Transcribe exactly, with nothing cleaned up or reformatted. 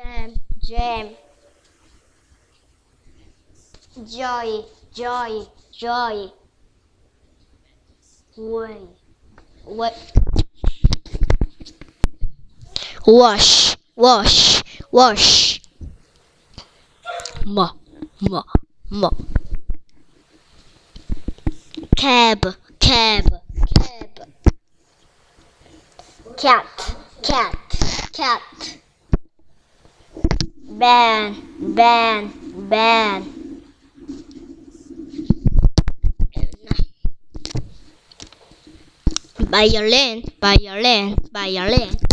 jam, jam. Joy, joy, joy. Way, what? Wash, wash, wash. Ma, ma, ma. Cab, cab, cab. Cat, cat, cat. Ban, ban, ban. Violin, violin, violin.